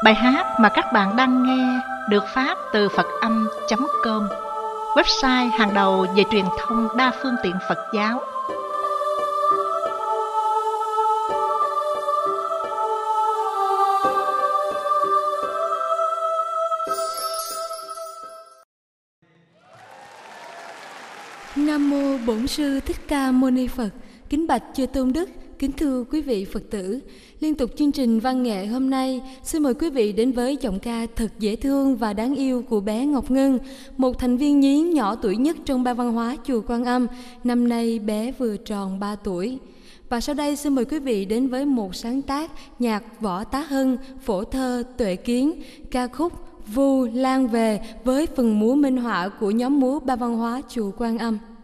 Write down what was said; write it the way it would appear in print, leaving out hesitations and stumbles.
Bài hát mà các bạn đang nghe được phát từ Phật-âm.com, website hàng đầu về truyền thông đa phương tiện Phật giáo. Nam mô Bổn Sư Thích Ca Mâu Ni Phật. Kính bạch Chư Tôn Đức, kính thưa quý vị Phật tử. Liên tục chương trình văn nghệ hôm nay, xin mời quý vị đến với giọng ca thật dễ thương và đáng yêu của bé Ngọc Ngân, một thành viên nhí nhỏ tuổi nhất trong ban văn hóa chùa Quan Âm. Năm nay bé vừa tròn 3 tuổi. Và sau đây xin mời quý vị đến với một sáng tác nhạc Võ Tá Hân, phổ thơ Tuệ Kiến, ca khúc Vu Lan Về với phần múa minh họa của nhóm múa ban văn hóa chùa Quan Âm.